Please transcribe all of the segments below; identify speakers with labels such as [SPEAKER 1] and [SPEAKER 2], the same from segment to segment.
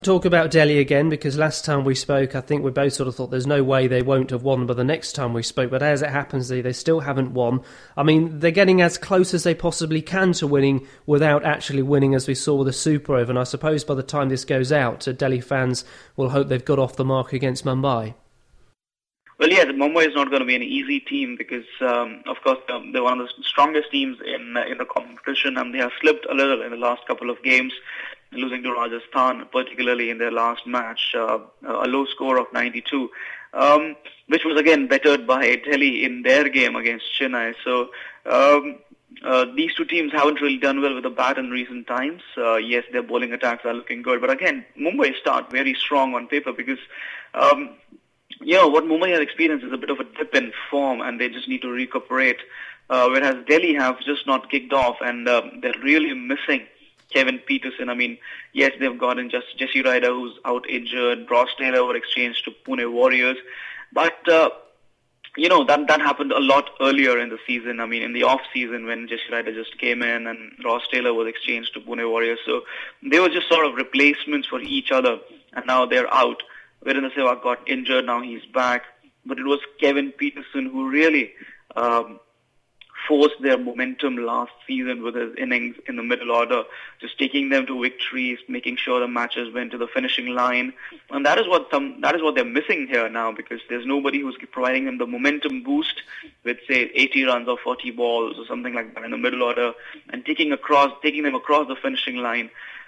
[SPEAKER 1] Talk about Delhi again, because last time we spoke, I think we both sort of thought there's no way they won't have won by the next time we spoke, but as it happens, they still haven't won. I mean, they're getting as close as they possibly can to winning without actually winning, as we saw with the Super Over, and I suppose by the time this goes out, Delhi fans will hope they've got off the mark against Mumbai.
[SPEAKER 2] Well, yeah, Mumbai is not going to be an easy team because, of course, they're one of the strongest teams in the competition, and they have slipped a little in the last couple of games, losing to Rajasthan, particularly in their last match, a low score of 92, which was again bettered by Delhi in their game against Chennai. So these two teams haven't really done well with the bat in recent times. Yes, their bowling attacks are looking good, but again, Mumbai start very strong on paper because what Mumbai has experienced is a bit of a dip in form, and they just need to recuperate. Whereas Delhi have just not kicked off, and they're really missing Kevin Peterson. I mean, yes, they've gotten just Jesse Ryder, who's out injured. Ross Taylor were exchanged to Pune Warriors, but that happened a lot earlier in the season. I mean, in the off season when Jesse Ryder just came in and Ross Taylor was exchanged to Pune Warriors, so they were just sort of replacements for each other, and now they're out. Virendra Sehwag got injured, now he's back. But it was Kevin Peterson who really forced their momentum last season with his innings in the middle order, just taking them to victories, making sure the matches went to the finishing line. And that is what they're missing here now, because there's nobody who's providing them the momentum boost with, say, 80 runs or 40 balls or something like that in the middle order, and taking them across the finishing line.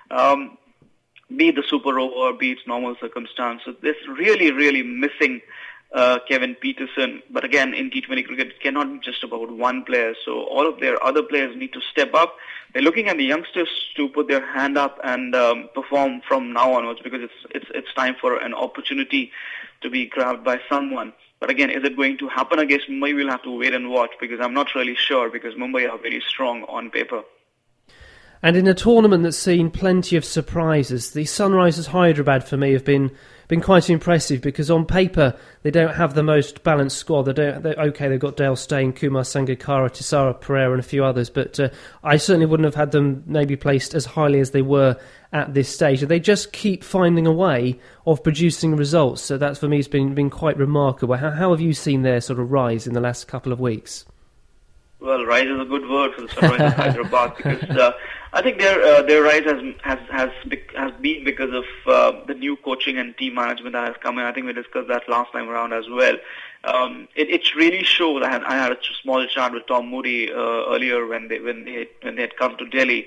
[SPEAKER 2] Be it the Super Over, be it normal circumstance. So this really, really missing Kevin Peterson. But again, in T20 cricket, it cannot be just about one player. So all of their other players need to step up. They're looking at the youngsters to put their hand up and perform from now onwards, because it's time for an opportunity to be grabbed by someone. But again, is it going to happen against Mumbai? We'll have to wait and watch, because I'm not really sure, because Mumbai are very strong on paper.
[SPEAKER 1] And in a tournament that's seen plenty of surprises, the Sunrisers Hyderabad for me have been quite impressive, because on paper they don't have the most balanced squad. They've got Dale Steyn, Kumar Sangakkara, Tissara Pereira and a few others, but I certainly wouldn't have had them maybe placed as highly as they were at this stage. They just keep finding a way of producing results, so that for me has been quite remarkable. How have you seen their sort of rise in the last couple of weeks?
[SPEAKER 2] Well, rise is a good word for the Sunrisers Hyderabad, because I think their rise has been because of the new coaching and team management that has come in. I think we discussed that last time around as well. It really showed. I had a small chat with Tom Moody earlier when they had come to Delhi,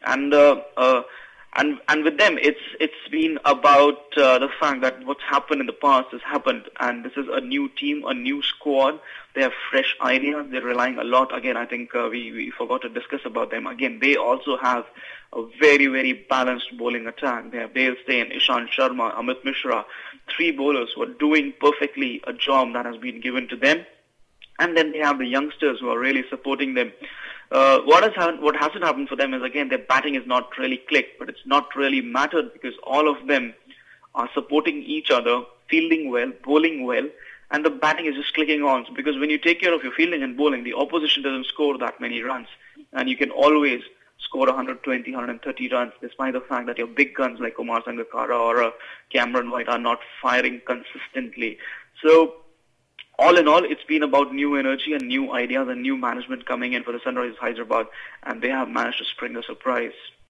[SPEAKER 2] and with them, it's been about the fact that what's happened in the past has happened, and this is a new team, a new squad. They have fresh ideas. They're relying a lot. Again, I think we forgot to discuss about them. Again, they also have a very, very balanced bowling attack. They have Dale Steyn, Ishant Sharma, Amit Mishra, three bowlers who are doing perfectly a job that has been given to them. And then they have the youngsters who are really supporting them. What hasn't happened for them is, again, their batting is not really clicked, but it's not really mattered, because all of them are supporting each other, fielding well, bowling well, and the batting is just clicking on. So because when you take care of your fielding and bowling, the opposition doesn't score that many runs, and you can always score 120, 130 runs, despite the fact that your big guns like Kumar Sangakkara or Cameron White are not firing consistently. So all in all, it's been about new energy and new ideas and new management coming in for the Sunrisers Hyderabad, and they have managed to spring a surprise.